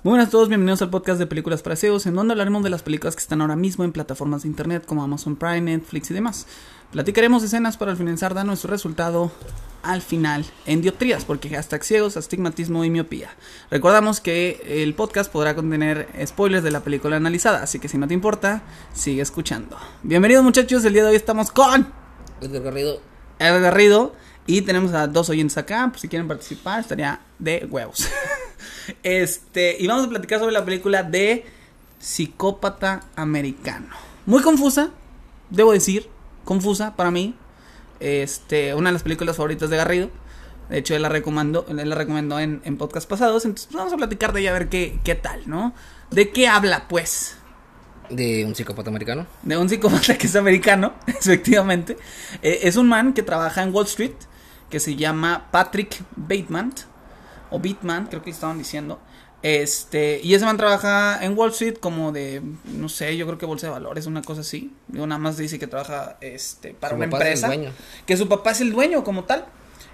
Muy buenas a todos, bienvenidos al podcast de Películas para Ciegos, en donde hablaremos de las películas que están ahora mismo en plataformas de internet como Amazon Prime, Netflix y demás. Platicaremos escenas para al finalizar dar nuestro resultado al final en dioptrías, porque hashtag ciegos, astigmatismo y miopía. Recordamos que el podcast podrá contener spoilers de la película analizada, así que si no te importa, sigue escuchando. Bienvenidos muchachos, el día de hoy estamos con Edgar Garrido y tenemos a dos oyentes acá, pues si quieren participar estaría de huevos. Y vamos a platicar sobre la película de Psicópata Americano. Muy confusa, debo decir, confusa para mí. Una de las películas favoritas de Garrido. De hecho, él la recomendó en podcast pasados. Entonces, pues, vamos a platicar de ella a ver qué tal, ¿no? ¿De qué habla, pues? De un psicópata americano. De un psicópata que es americano, efectivamente. Es un man que trabaja en Wall Street, que se llama Patrick Bateman. O Bateman, creo que estaban diciendo. Y ese man trabaja en Wall Street como de, no sé, yo creo que bolsa de valores, una cosa así. Digo, nada más dice que trabaja para una empresa. Que su papá es el dueño como tal.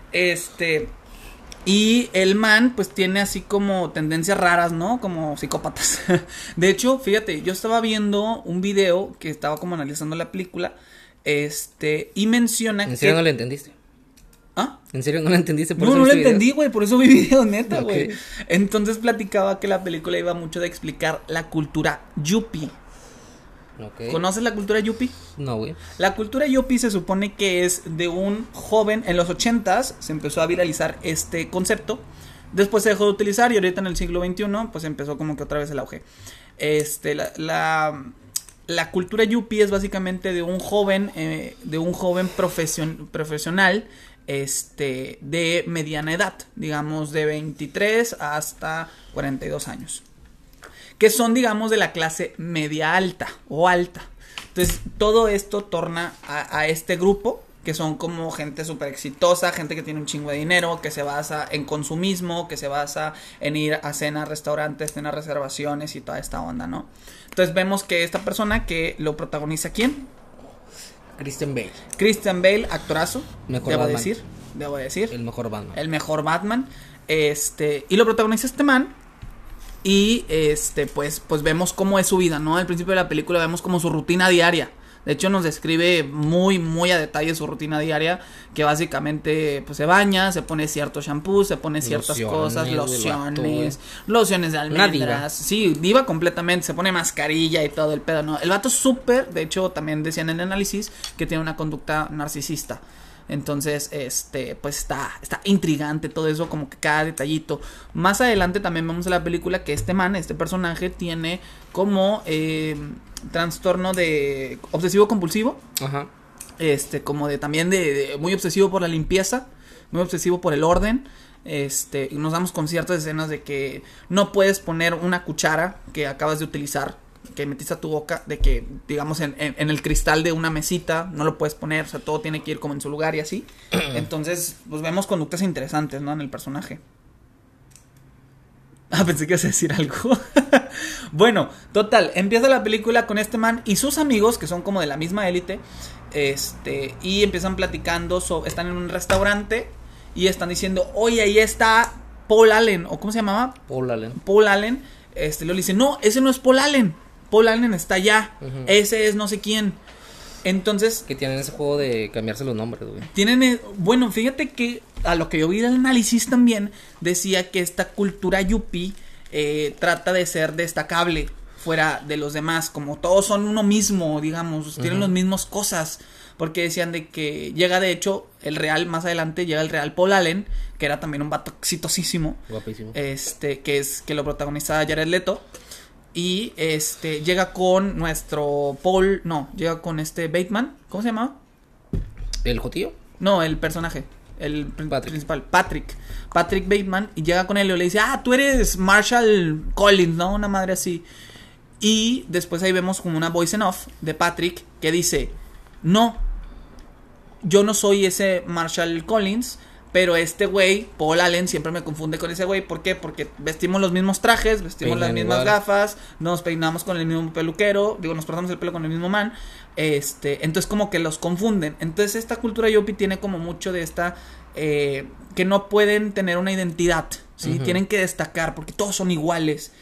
Y el man pues tiene así como tendencias raras, ¿no? Como psicópatas. De hecho, fíjate, yo estaba viendo un video que estaba como analizando la película. Y menciona que... ¿En serio no le entendiste? ¿Ah? ¿En serio no lo entendiste? No lo entendí, güey, por eso vi video, neta, güey. Okay. Entonces platicaba que la película iba mucho de explicar la cultura yuppie. Okay. ¿Conoces la cultura yuppie? No, güey. La cultura yuppie se supone que es de un joven, en los 80s se empezó a viralizar este concepto. Después se dejó de utilizar y ahorita en el siglo XXI pues empezó como que otra vez el auge. La cultura yuppie es básicamente de un joven profesional de mediana edad, digamos de 23 hasta 42 años, que son digamos de la clase media alta o alta. Entonces todo esto torna a este grupo que son como gente súper exitosa, gente que tiene un chingo de dinero, que se basa en consumismo, que se basa en ir a cenas, restaurantes, tener reservaciones y toda esta onda, ¿no? Entonces vemos que esta persona que lo protagoniza, ¿quién? Christian Bale, actorazo, debo decir. El mejor Batman. El mejor Batman. Y lo protagoniza este man. Y pues vemos cómo es su vida, ¿no? Al principio de la película vemos como su rutina diaria. De hecho nos describe muy, muy a detalle su rutina diaria, que básicamente pues se baña, se pone cierto shampoo, se pone ciertas cosas, lociones de almendras. Sí, diva completamente, se pone mascarilla y todo el pedo, ¿no? El vato es súper, de hecho también decían en el análisis que tiene una conducta narcisista. Entonces, pues está intrigante todo eso, como que cada detallito. Más adelante también vemos en la película que este personaje tiene como trastorno de obsesivo compulsivo. Ajá. Como de también de muy obsesivo por la limpieza, muy obsesivo por el orden. Y nos damos con ciertas escenas de que no puedes poner una cuchara que acabas de utilizar, que metiste a tu boca, de que digamos en el cristal de una mesita no lo puedes poner, o sea, todo tiene que ir como en su lugar y así. Entonces, pues vemos conductas interesantes, ¿no? En el personaje. Pensé que ibas a decir algo. Bueno, total, empieza la película con este man y sus amigos, que son como de la misma élite, y empiezan platicando, están en un restaurante y están diciendo, oye, ahí está Paul Allen, o ¿cómo se llamaba? Paul Allen. Luego le dice, no, ese no es Paul Allen. Paul Allen está allá. Uh-huh. Ese es no sé quién. Entonces, que tienen ese juego de cambiarse los nombres, güey. Bueno, fíjate que a lo que yo vi del análisis también decía que esta cultura yuppie trata de ser destacable fuera de los demás, como todos son uno mismo, digamos, tienen las mismas cosas. Porque decían de que llega, de hecho, más adelante llega el real Paul Allen, que era también un vato exitosísimo. Guapísimo. Que lo protagoniza Jared Leto. Y llega con llega con Bateman. ¿Cómo se llamaba? ¿El jotillo? No, el personaje. El principal, Patrick Bateman. Y llega con él y le dice, tú eres Marshall Collins, ¿no? Una madre así. Y después ahí vemos como una voice en off de Patrick que dice, no, yo no soy ese Marshall Collins, pero este güey, Paul Allen, siempre me confunde con ese güey. ¿Por qué? Porque vestimos los mismos trajes, vestimos las mismas gafas, nos peinamos con el mismo peluquero, nos cortamos el pelo con el mismo man. Entonces como que los confunden. Entonces esta cultura yuppie tiene como mucho de esta que no pueden tener una identidad, ¿sí? Uh-huh. Tienen que destacar porque todos son iguales.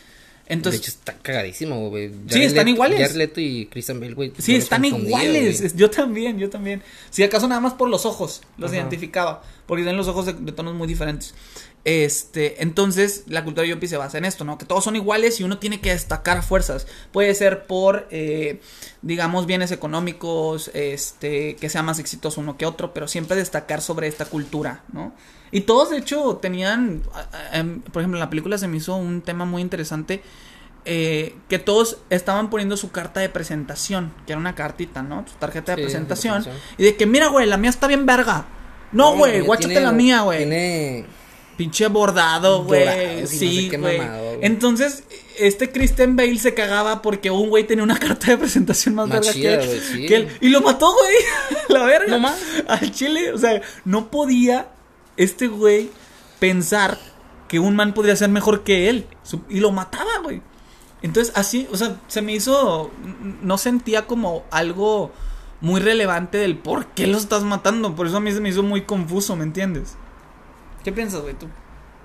Entonces, de hecho, está cagadísimo, güey. Sí, están iguales. Jared Leto y Christian Bale, güey. Sí, yo los están confundía, iguales. güey. Yo también. Si acaso nada más por los ojos los Ajá. identificaba. Porque tienen los ojos de tonos muy diferentes. Entonces, la cultura yuppie se basa en esto, ¿no? Que todos son iguales y uno tiene que destacar a fuerzas. Puede ser por, digamos, bienes económicos, que sea más exitoso uno que otro, pero siempre destacar sobre esta cultura, ¿no? Y todos, de hecho, tenían, por ejemplo, en la película se me hizo un tema muy interesante, que todos estaban poniendo su carta de presentación, que era una cartita, ¿no? Su tarjeta de Sí, presentación. de presentación. Y de que, mira, güey, la mía está bien verga. No, güey, guáchate la mía, güey. Tiene... Pinche bordado, güey. Dorado, sí, no Sí, sé qué güey. mamado, güey. Entonces, Christian Bale se cagaba porque un güey tenía una carta de presentación más Más verga chida, que güey, sí. él. Y lo mató, güey. La verga. No más. Al chile, o sea, no podía este güey pensar que un man podría ser mejor que él. Y lo mataba, güey. Entonces, así, o sea, se me hizo. No sentía como algo muy relevante del por qué lo estás matando. Por eso a mí se me hizo muy confuso, ¿me entiendes? ¿Qué piensas, güey, tú?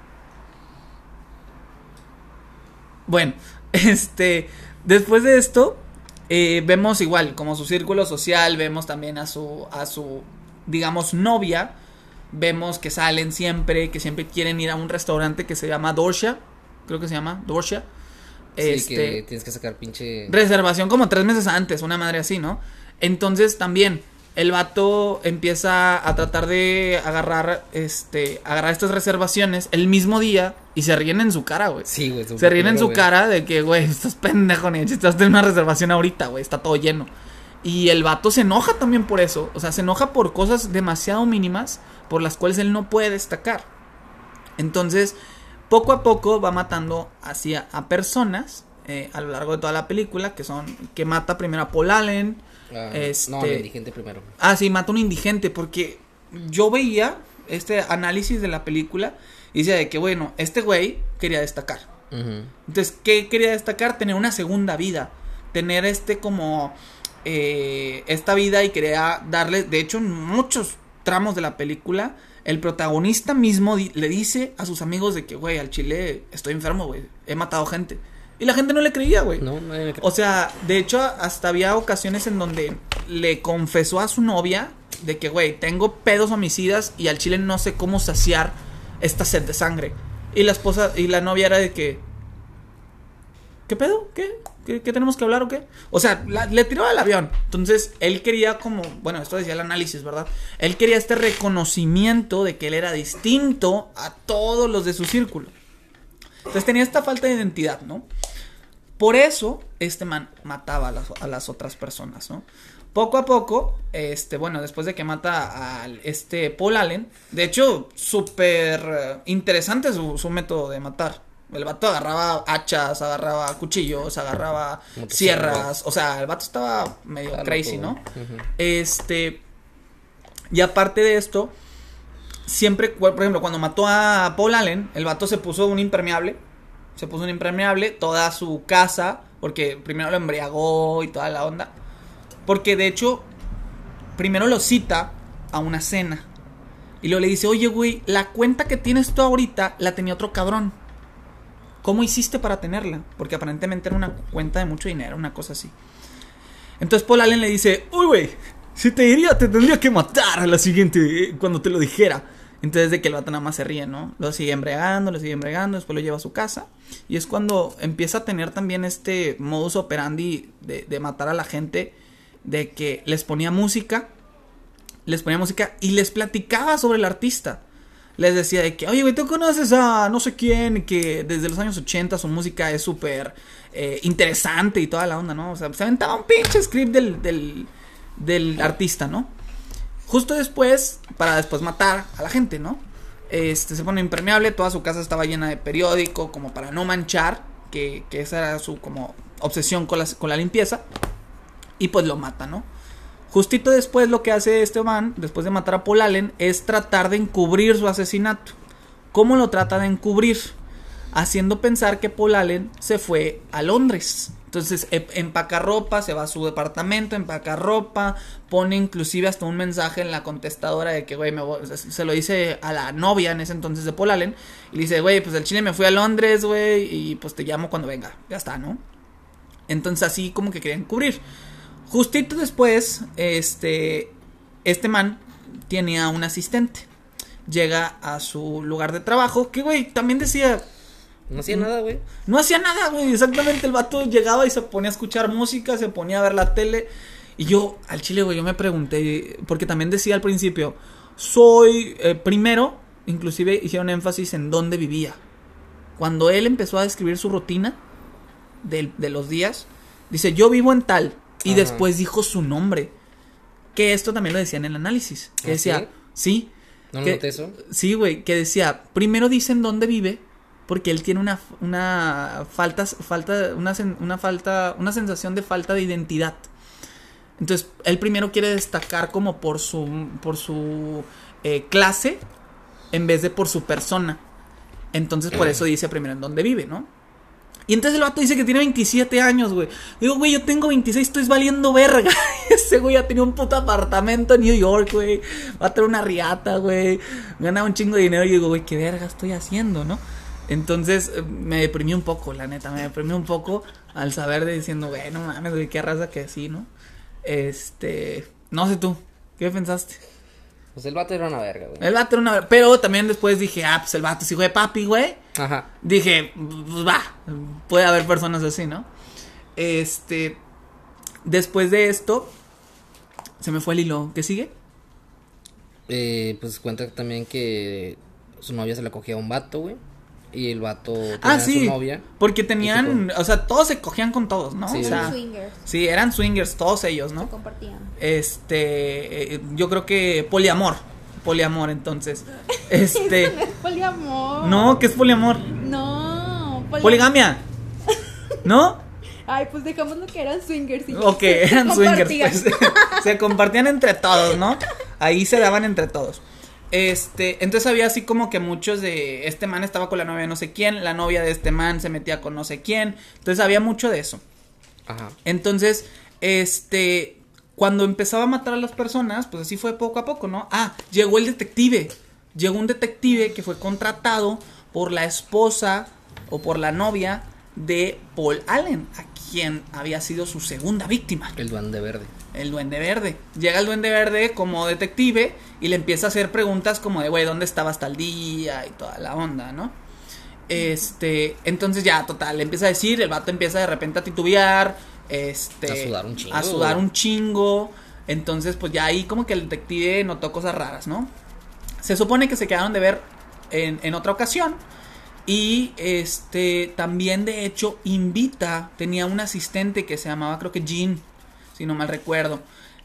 Bueno, después de esto, vemos igual, como su círculo social, vemos también a su, digamos, novia. Vemos que salen siempre, que siempre quieren ir a un restaurante que se llama Dorsia. Creo que se llama Dorsia. Sí, que tienes que sacar pinche... Reservación como 3 meses antes, una madre así, ¿no? Entonces también el vato empieza a tratar de agarrar estas reservaciones el mismo día y se ríen en su cara, güey. Sí, güey. Se ríen en su cara de que, güey, estás pendejo, ni estás en una reservación ahorita, güey, está todo lleno. Y el vato se enoja también por eso, o sea, se enoja por cosas demasiado mínimas por las cuales él no puede destacar. Entonces, poco a poco va matando así a personas a lo largo de toda la película, que mata primero a Paul Allen. No, el indigente primero. Ah, sí, mata a un indigente, porque yo veía este análisis de la película y decía de que, bueno, este güey quería destacar. Uh-huh. Entonces, ¿qué quería destacar? Tener una segunda vida, tener esta vida, y quería darle, de hecho, en muchos tramos de la película, el protagonista mismo le dice a sus amigos de que, güey, al chile estoy enfermo, güey, he matado gente. Y la gente no le creía, güey. No me O sea, de hecho, hasta había ocasiones en donde le confesó a su novia de que, güey, tengo pedos homicidas y al chile no sé cómo saciar esta sed de sangre. Y la esposa y la novia era de que, ¿qué pedo? ¿Qué tenemos que hablar o qué? O sea, le tiró al avión. Entonces, él quería como, bueno, esto decía el análisis, ¿verdad? Él quería este reconocimiento de que él era distinto a todos los de su círculo. Entonces tenía esta falta de identidad, ¿no? Por eso, este man mataba a las otras personas, ¿no? Poco a poco, bueno, después de que mata a Paul Allen, de hecho, súper interesante su método de matar. El vato agarraba hachas, agarraba cuchillos, agarraba sierras, o sea, el vato estaba medio crazy, ¿no? Uh-huh. Y aparte de esto, siempre, por ejemplo, cuando mató a Paul Allen, el vato se puso un impermeable, toda su casa, porque primero lo embriagó y toda la onda. Porque de hecho, primero lo cita a una cena. Y luego le dice, oye, güey, la cuenta que tienes tú ahorita la tenía otro cabrón. ¿Cómo hiciste para tenerla? Porque aparentemente era una cuenta de mucho dinero, una cosa así. Entonces Paul Allen le dice, uy, güey, si te diría, te tendría que matar a la siguiente cuando te lo dijera. Entonces de que el vato nada más se ríe, ¿no? Lo sigue embregando, después lo lleva a su casa. Y es cuando empieza a tener también este modus operandi de matar a la gente, de que les ponía música y les platicaba sobre el artista. Les decía de que, oye, güey, ¿tú conoces a no sé quién? Que desde los años 80 su música es súper interesante y toda la onda, ¿no? O sea, se aventaba un pinche script del artista, ¿no? Justo después, para después matar a la gente, ¿no? Se pone impermeable, toda su casa estaba llena de periódico, como para no manchar, que esa era su como obsesión con la limpieza. Y pues lo mata, ¿no? Justito después lo que hace este man, después de matar a Paul Allen, es tratar de encubrir su asesinato. ¿Cómo lo trata de encubrir? haciendo pensar que Paul Allen se fue a Londres. Entonces empaca ropa, se va a su departamento, empaca ropa, pone inclusive hasta un mensaje en la contestadora de que, güey, se lo dice a la novia en ese entonces de Paul Allen, y le dice, güey, pues del Chile me fui a Londres, güey, y pues te llamo cuando venga, ya está, ¿no? Entonces así como que querían cubrir. Justito después, este man tenía un asistente, llega a su lugar de trabajo, que, güey, también decía... No hacía nada, güey. No hacía nada, güey. Exactamente, el vato llegaba y se ponía a escuchar música, se ponía a ver la tele. Y yo, al chile, güey, yo me pregunté, porque también decía al principio, primero, inclusive hicieron énfasis en dónde vivía. Cuando él empezó a describir su rutina de los días, dice, yo vivo en tal. Y después dijo su nombre. Que esto también lo decía en el análisis. Que decía, ¿sí? ¿No noté eso? Sí, güey, que decía, primero dicen dónde vive, porque él tiene una sensación de falta de identidad. Entonces, él primero quiere destacar como por su clase en vez de por su persona. Entonces, por eso dice primero en dónde vive, ¿no? Y entonces el vato dice que tiene 27 años, güey. Digo, güey, yo tengo 26, estoy valiendo verga. Ese güey ya tenía un puto apartamento en New York, güey. Va a tener una riata, güey. Gana un chingo de dinero. Y digo, güey, qué verga estoy haciendo, ¿no? Entonces me deprimí un poco, la neta. Me deprimí un poco al saber diciendo, güey, no mames, güey, qué raza que sí, ¿no? No sé tú, ¿qué pensaste? Pues el vato era una verga, güey. El vato era una verga. Pero también después dije, pues el vato es hijo de papi, güey. Ajá. Dije, pues va, puede haber personas así, ¿no? Después de esto, se me fue el hilo. ¿Qué sigue? Pues cuenta también que su novia se la cogía a un vato, güey. Y el vato tenía sí, a su novia. porque tenían, o sea, todos se cogían con todos, ¿no? Sí, o sea, eran swingers. Sí, eran swingers, todos ellos, ¿no? Se compartían. Yo creo que poliamor, entonces. Eso no es poliamor. No, ¿qué es poliamor? No, Poligamia. ¿No? Ay, pues dejamos lo que eran swingers. ¿Sí? Ok, eran swingers, pues. Se compartían entre todos, ¿no? Ahí se daban entre todos. Entonces había así como que muchos de este man estaba con la novia de no sé quién, la novia de este man se metía con no sé quién, entonces había mucho de eso. Ajá. Entonces, cuando empezaba a matar a las personas, pues así fue poco a poco, ¿no? Llegó un detective que fue contratado por la esposa o por la novia de Paul Allen, a quien había sido su segunda víctima. El Duende Verde. Llega el Duende Verde como detective y le empieza a hacer preguntas como de, güey, ¿dónde estabas tal día? Y toda la onda, ¿no? Entonces ya, total, le empieza a decir, el vato empieza de repente a titubear, a sudar un chingo. Entonces, pues ya ahí como que el detective notó cosas raras, ¿no? Se supone que se quedaron de ver en otra ocasión. Y también de hecho tenía un asistente que se llamaba, creo que Jean, si no mal recuerdo,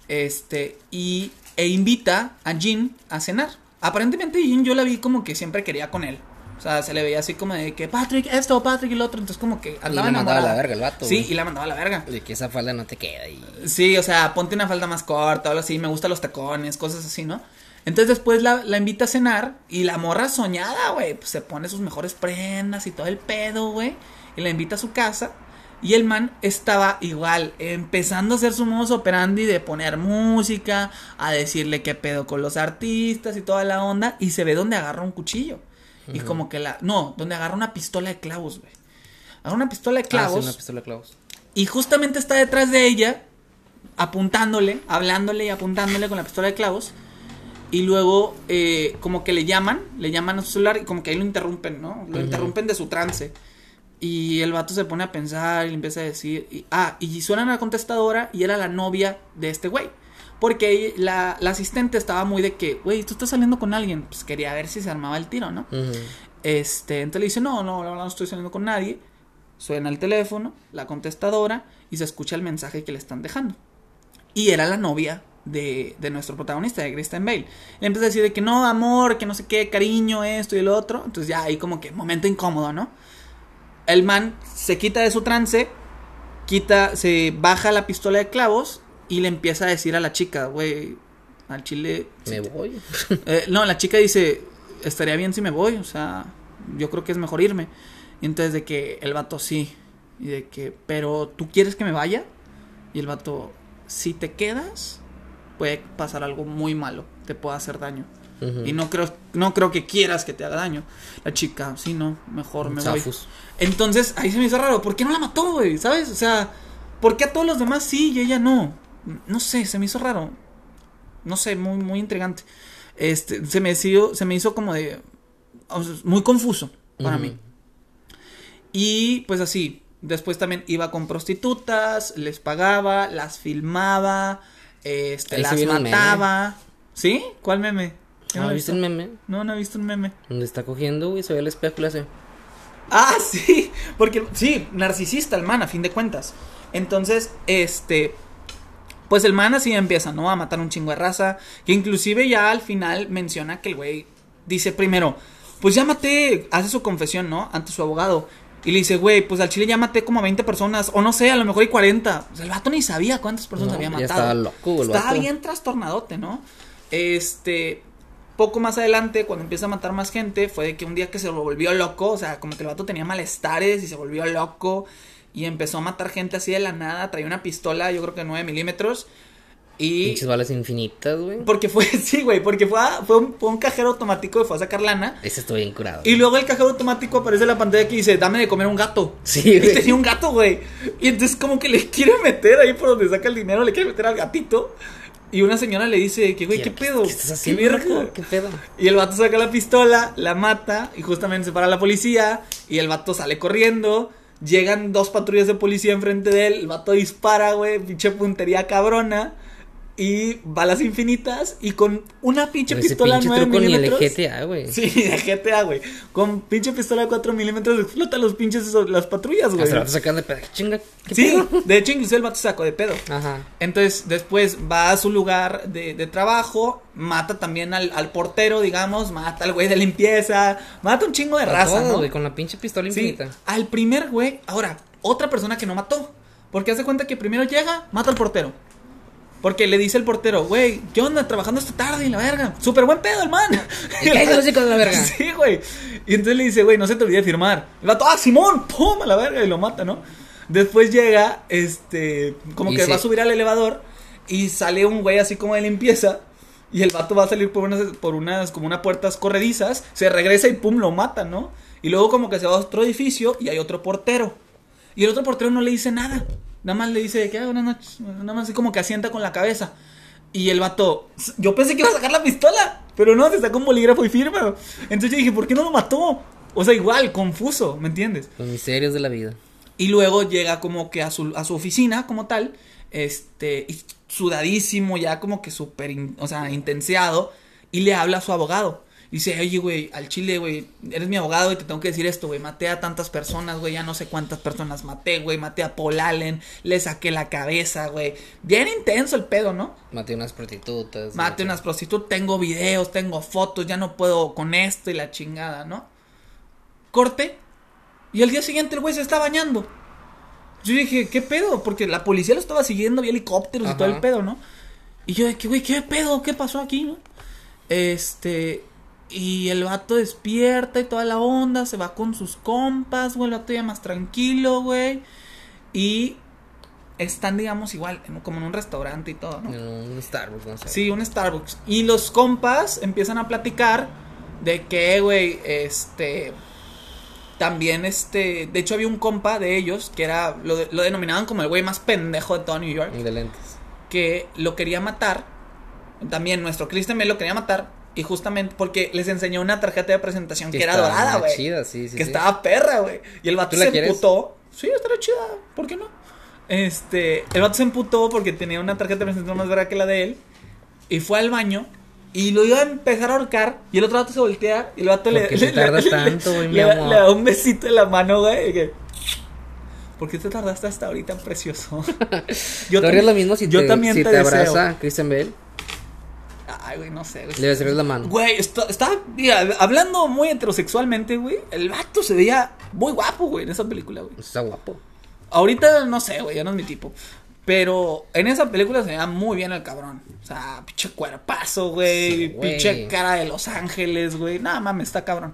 e invita a Jean a cenar. Aparentemente Jean yo la vi como que siempre quería con él. O sea, se le veía así como de que Patrick esto, Patrick y lo otro. Entonces como que andaba enamorada. Y la mandaba a la verga el vato. Sí, y la mandaba a la verga. De que esa falda no te queda. Sí, o sea, ponte una falda más corta o algo así. Me gustan los tacones, cosas así, ¿no? Entonces después la invita a cenar. Y la morra soñada, güey, pues se pone sus mejores prendas y todo el pedo, güey. Y la invita a su casa. Y el man estaba igual, empezando a hacer su modus operandi de poner música, a decirle qué pedo con los artistas y toda la onda. Y se ve donde agarra un cuchillo. Y como que donde agarra una pistola de clavos, güey. Agarra una pistola de clavos. Sí, una pistola de clavos. Y justamente está detrás de ella, apuntándole, hablándole y apuntándole con la pistola de clavos. Y luego, como que le llaman a su celular y como que ahí lo interrumpen, ¿no? Lo interrumpen de su trance. Y el vato se pone a pensar y le empieza a decir, y suenan a la contestadora y era la novia de este güey. Porque la asistente estaba muy de que, güey, tú estás saliendo con alguien. Pues quería ver si se armaba el tiro, ¿no? Entonces le dice, no, la verdad no estoy saliendo con nadie. Suena el teléfono, la contestadora, y se escucha el mensaje que le están dejando. Y era la novia de nuestro protagonista, de Christian Bale. Le empieza a decir de que no, amor, que no sé qué, cariño, esto y lo otro. Entonces ya ahí como que momento incómodo, ¿no? El man se quita de su trance, se baja la pistola de clavos y le empieza a decir a la chica, güey, al chile... ¿Me voy? No, la chica dice, estaría bien si me voy, o sea, yo creo que es mejor irme. Y entonces de que el vato sí. Y de que, pero ¿tú quieres que me vaya? Y el vato, si te quedas, puede pasar algo muy malo. Te puede hacer daño. Y no creo que quieras que te haga daño. La chica, sí, no, mejor me voy. Entonces, ahí se me hizo raro. ¿Por qué no la mató, güey? ¿Sabes? O sea, ¿por qué a todos los demás sí y ella no? No sé, se me hizo raro. No sé, muy, muy intrigante. Se me hizo como de... O sea, muy confuso para mí. Y pues así, después también iba con prostitutas, les pagaba, las filmaba, las mataba. ¿Sí? ¿Cuál meme? ¿No viste un meme? No he visto un meme. Donde está cogiendo, güey, se ve el espejo y le hace... Ah, sí, porque, sí, narcisista el man, a fin de cuentas. Entonces, pues el man así empieza, ¿no? A matar un chingo de raza, que inclusive ya al final menciona que el güey dice primero, pues ya maté, hace su confesión, ¿no? Ante su abogado. Y le dice, güey, pues al chile ya maté como a 20 personas, o no sé, a lo mejor hay 40. O sea, el vato ni sabía cuántas personas había matado. Ya estaba loco, el Estaba vato. bien trastornadote, ¿no? Poco más adelante, cuando empieza a matar más gente, fue de que un día que se volvió loco, o sea, como que el vato tenía malestares y se volvió loco y empezó a matar gente así de la nada, traía una pistola, yo creo que 9 milímetros y... Pinches balas infinitas, güey. Porque fue, sí, güey, porque fue un cajero automático que fue a sacar lana. Ese estuvo bien curado. Y luego el cajero automático aparece en la pantalla que dice, dame de comer un gato. Sí, y güey. tenía un gato, güey. Y entonces como que le quiere meter ahí por donde saca el dinero, le quiere meter al gatito. Y una señora le dice que, güey, ¿qué pedo? ¿Qué estás haciendo? ¿Qué verga? ¿Qué pedo? Y el vato saca la pistola, la mata y justamente se para la policía y el vato sale corriendo. Llegan 2 patrullas de policía enfrente de él, el vato dispara, güey, pinche puntería cabrona y balas infinitas y con una pinche Pero pistola ese 9 pinche truco milímetros. ni el GTA, güey. Sí, de GTA, güey. Con pinche pistola de 4 milímetros explota los pinches las patrullas, güey. Hasta el vato sacando de pedo. Chinga, ¿qué Sí, pedo? de hecho incluso el vato sacó de pedo. Ajá. Entonces, después va a su lugar de trabajo, mata también al portero, digamos, mata al güey de limpieza, mata un chingo de raza, Todo, ¿no? güey, con la pinche pistola Sí, infinita. al primer güey, ahora, otra persona que no mató, porque hace cuenta que primero llega, mata al portero. Porque le dice el portero, güey, ¿qué onda? Trabajando esta tarde y la verga. Súper buen pedo el man. Y cállate los hijos de la verga. Sí, güey. Y entonces le dice, güey, no se te olvide firmar. El vato, ¡ah, Simón! ¡Pum! A la verga. Y lo mata, ¿no? Después llega, como Y que sí. va a subir al elevador. Y sale un güey así como de limpieza. Y el vato va a salir por unas como unas puertas corredizas. Se regresa y pum, lo mata, ¿no? Y luego como que se va a otro edificio y hay otro portero. Y el otro portero no le dice nada. Nada más le dice que buenas noches. Nada más así como que asienta con la cabeza. Y el vato, yo pensé que iba a sacar la pistola, pero no, se sacó un bolígrafo y firma. Entonces yo dije, ¿por qué no lo mató? O sea, igual, confuso, ¿me entiendes? Los misterios de la vida. Y luego llega como que a su oficina como tal, y sudadísimo, ya como que súper, intenseado, y le habla a su abogado. Y dice, oye, güey, al chile, güey, eres mi abogado y te tengo que decir esto, güey, maté a tantas personas, güey, ya no sé cuántas personas maté, güey, maté a Paul Allen, le saqué la cabeza, güey, bien intenso el pedo, ¿no? Maté unas prostitutas. Maté unas prostitutas, tengo videos, tengo fotos, ya no puedo con esto y la chingada, ¿no? Corte, y al día siguiente el güey se está bañando. Yo dije, ¿qué pedo? Porque la policía lo estaba siguiendo, había helicópteros y todo el pedo, ¿no? Y yo de que, güey, ¿qué pedo? ¿Qué pasó aquí, no? Y el vato despierta y toda la onda, se va con sus compas, güey, el vato ya más tranquilo, güey. Y están, digamos, igual, como en un restaurante y todo, ¿no? Un Starbucks, no sé. Sí, un Starbucks. Y los compas empiezan a platicar de que, güey, también, de hecho había un compa de ellos que era, lo denominaban como el güey más pendejo de todo New York. De lentes. Que lo quería matar. También nuestro Christian Bale lo quería matar. Y justamente porque les enseñó una tarjeta de presentación que era dorada, güey. Chida, sí, sí. Que estaba perra, güey. Y el vato ¿Tú la se quieres? emputó. Sí, estaría chida. ¿Por qué no? El vato se emputó porque tenía una tarjeta de presentación más verga que la de él. Y fue al baño. Y lo iba a empezar a ahorcar. Y el otro vato se voltea. Y el vato ¿Por qué te tardas tanto, güey, mi amor? le da un besito en la mano, güey. Y que, ¿por qué te tardaste hasta ahorita, precioso? ¿Tú harías lo mismo si yo te, también si te te deseo. abraza Christian Bale? Ay, güey, no sé, güey. Le besarías la mano. Güey, estaba, mira, hablando muy heterosexualmente, güey. El vato se veía muy guapo, güey, en esa película, güey. Está guapo. Ahorita no sé, güey, ya no es mi tipo. Pero en esa película se veía muy bien el cabrón. O sea, pinche cuerpazo, güey. Sí, güey. Pinche cara de Los Ángeles, güey. Nada mames, está cabrón.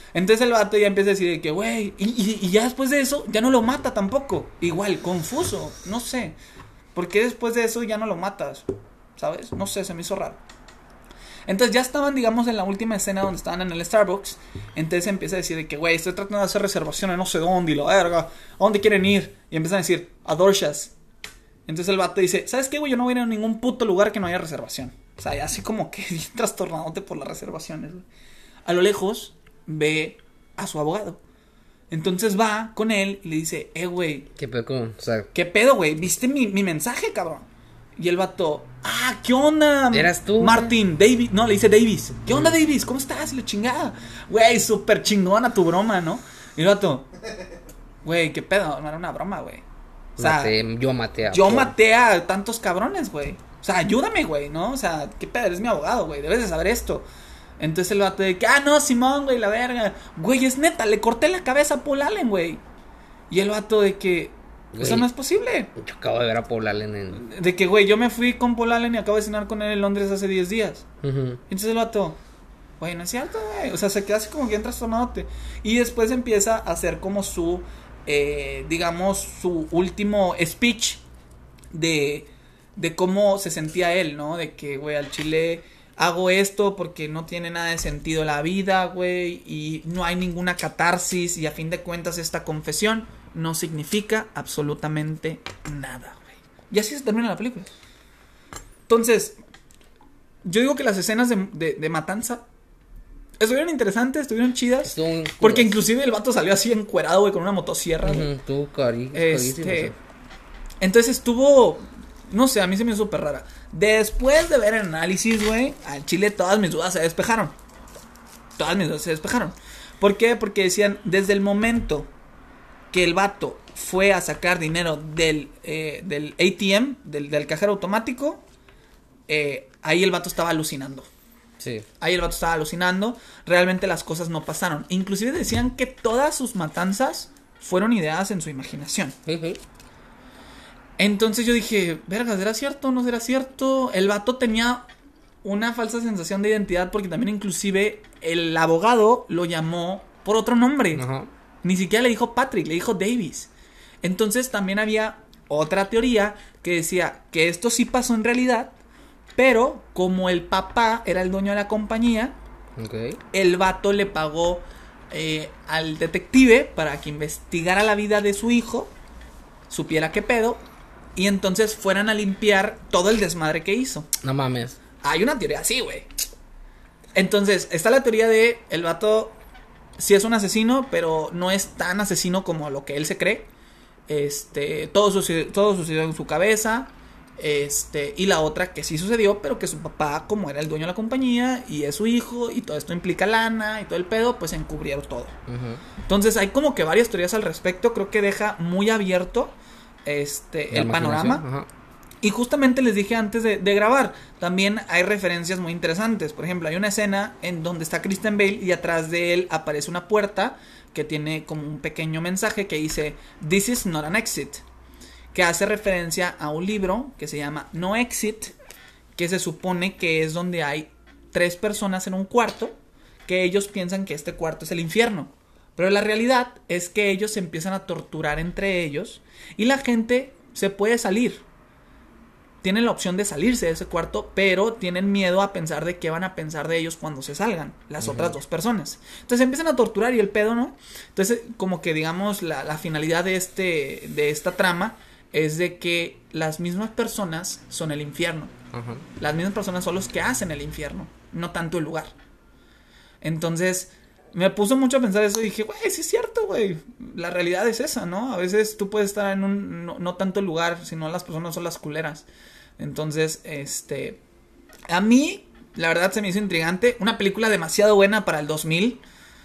Entonces el vato ya empieza a decir de que, güey, y ya después de eso, ya no lo mata tampoco. Igual, confuso, no sé. ¿Por qué después de eso ya no lo matas? ¿Sabes? No sé, se me hizo raro. Entonces ya estaban, digamos, en la última escena donde estaban en el Starbucks. Entonces empieza a decir de que, güey, estoy tratando de hacer reservaciones no sé dónde y la verga. ¿A dónde quieren ir? Y empiezan a decir, a Dorchas. Entonces el vato dice, ¿sabes qué, güey? Yo no voy a ir a ningún puto lugar que no haya reservación. O sea, ya así como que bien trastornándote por las reservaciones, güey. A lo lejos ve a su abogado. Entonces va con él y le dice, güey. ¿Qué pedo? O sea, ¿qué pedo, güey? ¿Viste mi mensaje, cabrón? Y el vato, ¿qué onda? ¿Eras tú? Martin, David, no, le dice Davis. ¿Qué onda, Davis? ¿Cómo estás? Y le chingada. Güey, súper chingona tu broma, ¿no? Y el vato, güey, ¿qué pedo? No era una broma, güey. O sea, yo maté a tantos cabrones, güey. O sea, ayúdame, güey, ¿no? O sea, ¿qué pedo? Eres mi abogado, güey. Debes de saber esto. Entonces el vato de que, no, Simón, güey, la verga. Güey, es neta, le corté la cabeza a Paul Allen, güey. Y el vato de que, güey, eso no es posible. Yo acabo de ver a Paul Allen de que, güey, yo me fui con Paul Allen y acabo de cenar con él en Londres hace 10 días. Entonces el vato, güey, no es cierto, güey. O sea, se queda así como bien trastornadote. Y después empieza a hacer como su, digamos, su último speech de cómo se sentía él, ¿no? De que, güey, al chile hago esto porque no tiene nada de sentido la vida, güey, y no hay ninguna catarsis, y a fin de cuentas esta confesión no significa absolutamente nada, güey. Y así se termina la película. Entonces, yo digo que las escenas de matanza estuvieron interesantes, estuvieron chidas. Porque inclusive el vato salió así encuerado, güey, con una motosierra. Entonces estuvo, no sé, a mí se me hizo súper rara. Después de ver el análisis, güey, al chile todas mis dudas se despejaron. Todas mis dudas se despejaron. ¿Por qué? Porque decían, desde el momento que el vato fue a sacar dinero del ATM, del cajero automático, ahí el vato estaba alucinando. Sí. Ahí el vato estaba alucinando. Realmente las cosas no pasaron. Inclusive decían que todas sus matanzas fueron ideadas en su imaginación. Entonces yo dije, verga, ¿será cierto o no será cierto? El vato tenía una falsa sensación de identidad porque también inclusive el abogado lo llamó por otro nombre. Ni siquiera le dijo Patrick, le dijo Davis. Entonces también había otra teoría que decía que esto sí pasó en realidad, pero como el papá era el dueño de la compañía, el vato le pagó al detective para que investigara la vida de su hijo, supiera qué pedo, y entonces fueran a limpiar todo el desmadre que hizo. No mames. Hay una teoría así, güey. Entonces, está la teoría de el vato sí es un asesino, pero no es tan asesino como lo que él se cree. Todo sucedió en su cabeza. Y la otra que sí sucedió, pero que su papá, como era el dueño de la compañía y es su hijo, y todo esto implica lana y todo el pedo, pues encubrieron todo. Entonces, hay como que varias teorías al respecto. Creo que deja muy abierto el panorama. Y justamente les dije antes de grabar, también hay referencias muy interesantes. Por ejemplo, hay una escena en donde está Christian Bale y atrás de él aparece una puerta que tiene como un pequeño mensaje que dice "This is not an exit", que hace referencia a un libro que se llama No Exit, que se supone que es donde hay 3 personas en un cuarto, que ellos piensan que este cuarto es el infierno. Pero la realidad es que ellos se empiezan a torturar entre ellos y la gente se puede salir. Tienen la opción de salirse de ese cuarto, pero tienen miedo a pensar de qué van a pensar de ellos cuando se salgan las otras 2 personas. Entonces empiezan a torturar y el pedo, ¿no? Entonces como que digamos la finalidad de esta trama es de que las mismas personas son el infierno. Las mismas personas son los que hacen el infierno, no tanto el lugar. Entonces me puso mucho a pensar eso y dije, güey, sí es cierto, güey. La realidad es esa, ¿no? A veces tú puedes estar en un no tanto el lugar, sino las personas son las culeras. Entonces, a mí, la verdad se me hizo intrigante. Una película demasiado buena para el 2000.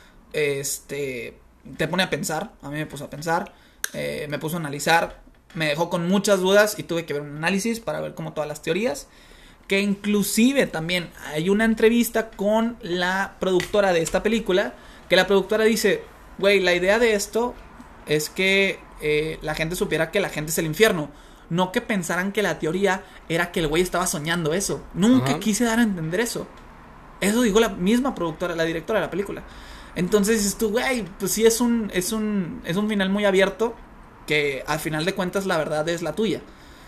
Te pone a pensar. A mí me puso a pensar. Me puso a analizar. Me dejó con muchas dudas y tuve que ver un análisis para ver como todas las teorías. Que inclusive también hay una entrevista con la productora de esta película. Que la productora dice, güey, la idea de esto es que la gente supiera que la gente es el infierno. No que pensaran que la teoría era que el güey estaba soñando eso. Nunca quise dar a entender eso. Eso dijo la misma productora, la directora de la película. Entonces dices tú, güey, pues sí es un final muy abierto, que al final de cuentas la verdad es la tuya.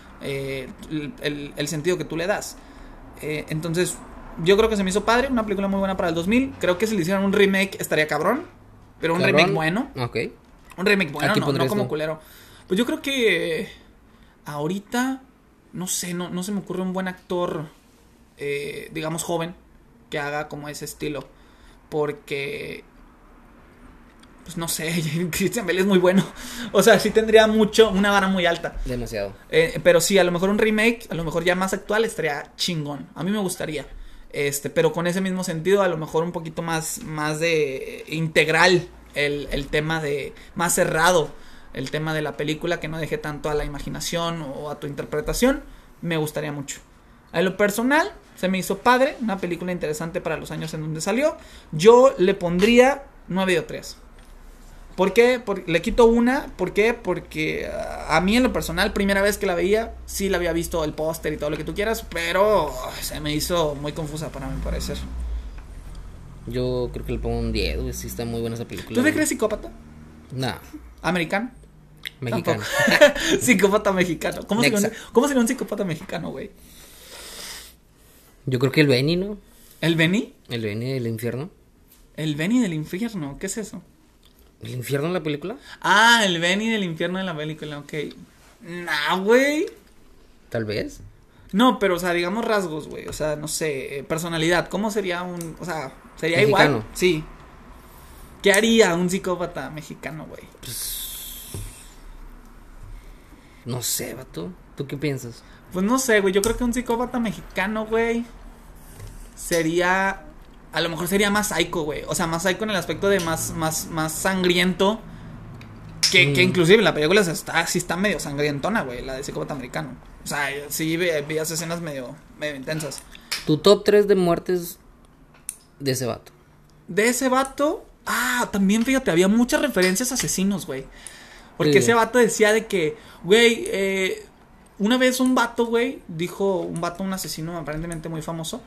El sentido que tú le das. Entonces, yo creo que se me hizo padre, una película muy buena para el 2000. Creo que si le hicieran un remake estaría cabrón, pero un remake bueno. Ok. Un remake bueno, no como tú. culero. Pues yo creo que ahorita, no sé, no se me ocurre un buen actor, digamos joven, que haga como ese estilo. Porque, pues no sé, Christian Bale es muy bueno. O sea, sí tendría una vara muy alta. Demasiado. Pero sí, a lo mejor un remake, a lo mejor ya más actual, estaría chingón. A mí me gustaría. Pero con ese mismo sentido, a lo mejor un poquito más de integral el tema de, más cerrado el tema de la película, que no deje tanto a la imaginación o a tu interpretación. Me gustaría mucho. A lo personal, se me hizo padre, una película interesante para los años en donde salió. Yo le pondría 9/3. ¿Por qué? Le quito una. ¿Por qué? Porque a mí en lo personal, primera vez que la veía, sí la había visto el póster y todo lo que tú quieras, pero se me hizo muy confusa para mi parecer. Yo creo que le pongo un 10, güey. Sí está muy buena esa película. ¿Tú te crees psicópata? No. ¿Americano? Mexicano. Psicópata mexicano. ¿Cómo sería un psicópata mexicano, güey? Yo creo que el Benny, ¿no? ¿El Benny? El Benny del infierno. El Benny del infierno, ¿qué es eso? ¿El infierno en la película? Ah, el Benny del infierno de la película, ok. Nah, güey. Tal vez. No, pero, o sea, digamos rasgos, güey. O sea, no sé, personalidad. ¿Cómo sería un...? O sea, ¿sería mexicano. Igual? Sí. ¿Qué haría un psicópata mexicano, güey? No sé, vato. ¿Tú qué piensas? Pues no sé, güey. Yo creo que un psicópata mexicano, güey, sería... A lo mejor sería más psycho, güey. O sea, más psycho en el aspecto de más sangriento. Que inclusive la película sí está medio sangrientona, güey. La de psicópata americano. O sea, sí veías escenas medio intensas. Tu top 3 de muertes de ese vato. De ese vato... Ah, también fíjate, había muchas referencias a asesinos, güey. Porque ese vato decía de que, güey, una vez un vato, güey, un asesino aparentemente muy famoso,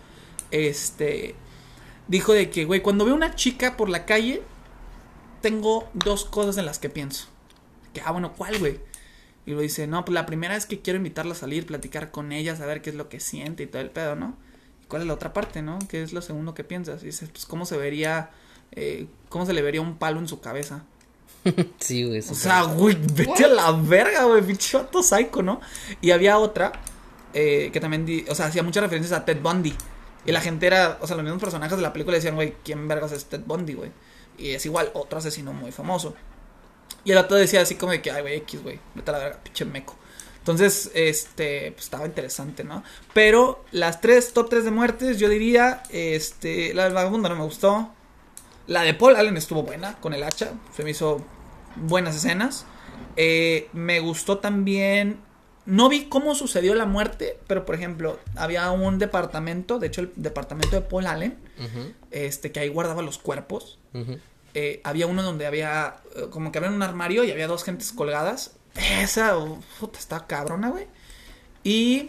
dijo de que, güey, cuando veo una chica por la calle, tengo 2 cosas en las que pienso. Que, bueno, ¿cuál, güey? Y lo dice, no, pues la primera es que quiero invitarla a salir, platicar con ella, saber qué es lo que siente y todo el pedo, ¿no? ¿Y cuál es la otra parte, no? ¿Qué es lo segundo que piensas? Y dices, pues, ¿cómo se le vería un palo en su cabeza? Sí, güey. O sea, güey, vete a la verga, güey, pinche vato psycho, ¿no? Y había otra que también, hacía muchas referencias a Ted Bundy. Y la gente era, los mismos personajes de la película decían, güey, ¿quién vergas es Ted Bundy, güey? Y es igual, otro asesino muy famoso. Y el otro decía así como de que, ay, güey, X, güey, vete a la verga, pinche meco. Entonces, pues estaba interesante, ¿no? Pero las top 3 de muertes, yo diría, la del vagabundo no me gustó. La de Paul Allen estuvo buena, con el hacha, se me hizo buenas escenas. Me gustó también, no vi cómo sucedió la muerte, pero por ejemplo, había un departamento, de hecho el departamento de Paul Allen, que ahí guardaba los cuerpos. Había uno donde había, como que había un armario y había 2 gentes colgadas. Esa, puta, estaba cabrona, güey. Y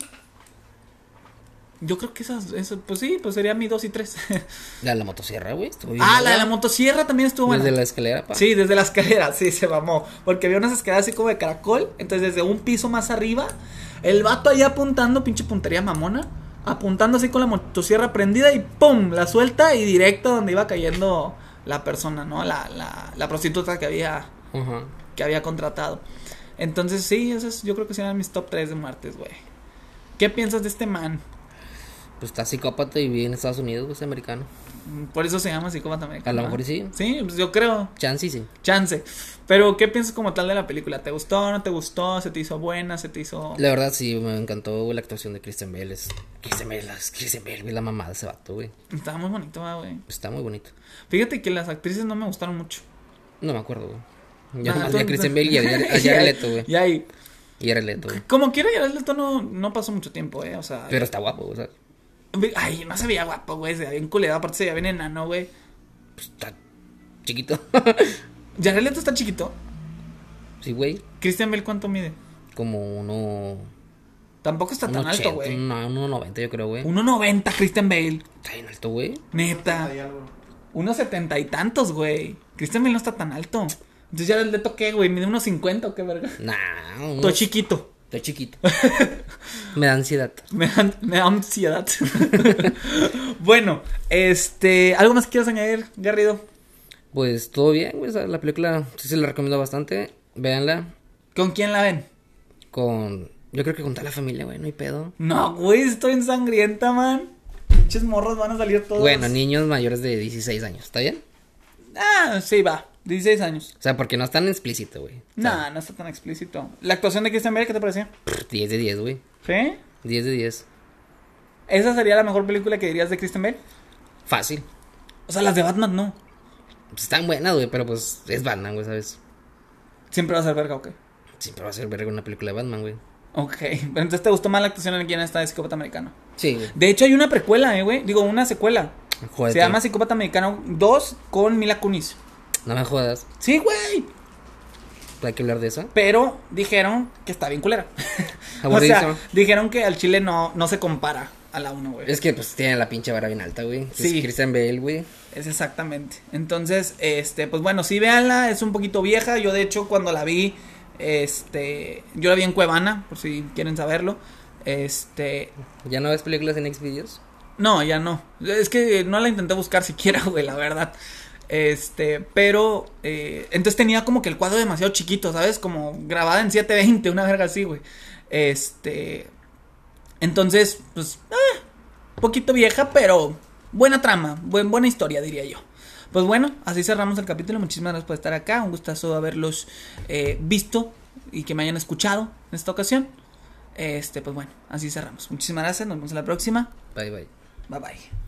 yo creo que esas, pues sí, pues sería mi 2 y 3. La de la motosierra, güey. La de la motosierra también estuvo buena. Desde la escalera, pa. Sí, desde la escalera, sí, se mamó. Porque había unas escaleras así como de caracol. Entonces desde un piso más arriba, el vato ahí apuntando, pinche puntería mamona, apuntando así con la motosierra prendida y ¡pum! La suelta y directo donde iba cayendo la persona, ¿no? La prostituta que había contratado. Entonces sí, esas yo creo que serían mis top 3 de muertes, güey. ¿Qué piensas de este man? Pues está psicópata y vive en Estados Unidos, pues americano. Por eso se llama psicópata americano. A lo mejor sí. Sí, pues yo creo. Chance, sí. Chance. Pero ¿qué piensas como tal de la película? ¿Te gustó, no te gustó? ¿Se te hizo buena? ¿Se te hizo...? La verdad sí, me encantó la actuación de Christian Bale. Christian Bale, la mamá de ese vato, güey. Estaba muy bonito, güey. Está muy bonito. Fíjate que las actrices no me gustaron mucho. No me acuerdo, güey. Ya nomás vi a Christian Bale y a Jared Leto, güey. Y ahí. Y Jared Leto, güey. Como quiera, Jared Leto no pasó mucho tiempo, o sea... Pero está guapo, o sea... Ay, no se veía guapo, güey, se veía bien culeado, aparte se veía bien enano, güey. Pues está chiquito. ¿Jared Leto está chiquito? Sí, güey. ¿Christian Bale cuánto mide? Como uno... Tampoco está tan 1.80, alto, güey. 1.90 yo creo, güey. 1.90 Christian Bale. Está bien alto, güey. Neta. Unos 70 y tantos, güey. Christian Bale no está tan alto. Entonces ya le toqué, güey. Mide unos 50 o qué verga. Nah, Todo chiquito. Estoy chiquito. Me da ansiedad. Me da ansiedad. Bueno, ¿algo más que quieras añadir, Garrido? Pues todo bien, güey. La película sí se la recomiendo bastante. Véanla. ¿Con quién la ven? Yo creo que con toda la familia, güey. No hay pedo. No, güey, estoy en sangrienta, man. Pinches morros van a salir todos. Bueno, niños mayores de 16 años. ¿Está bien? Ah, sí, va. 16 años. O sea, porque no es tan explícito, güey. O sea, No, no está tan explícito. ¿La actuación de Christian Bale qué te pareció? 10 de 10, güey. ¿Sí? 10 de 10. ¿Esa sería la mejor película que dirías de Christian Bale? Fácil. O sea, las de Batman no. Pues están buenas, güey, pero pues es Batman, güey, ¿sabes? Siempre va a ser verga, ok. Siempre va a ser verga una película de Batman, güey. Ok, pero entonces te gustó más la actuación en quien está de Psicópata Americano. Sí, güey. De hecho hay una precuela, güey. Digo, una secuela. Jódete. Se llama Psicópata Americano 2 con Mila Kunis. No me jodas. Sí, güey. Hay que hablar de eso. Pero dijeron que está bien culera. O Aburridísimo. sea, dijeron que al chile no se compara a la 1, güey. Es que pues tiene la pinche vara bien alta, güey. Sí. Es Christian Bale, güey. Es exactamente. Entonces, pues bueno, sí, véanla. Es un poquito vieja. Yo, de hecho, cuando la vi, yo la vi en Cuevana, por si quieren saberlo. ¿Ya no ves películas en Xvideos? No, ya no. Es que no la intenté buscar siquiera, güey, la verdad. Pero, entonces tenía como que el cuadro demasiado chiquito, ¿sabes? Como grabada en 720, una verga así, güey. Entonces, pues, poquito vieja, pero buena trama, buena historia, diría yo. Pues bueno, así cerramos el capítulo. Muchísimas gracias por estar acá. Un gustazo haberlos visto y que me hayan escuchado en esta ocasión. Pues bueno, así cerramos. Muchísimas gracias. Nos vemos en la próxima. Bye, bye. Bye bye.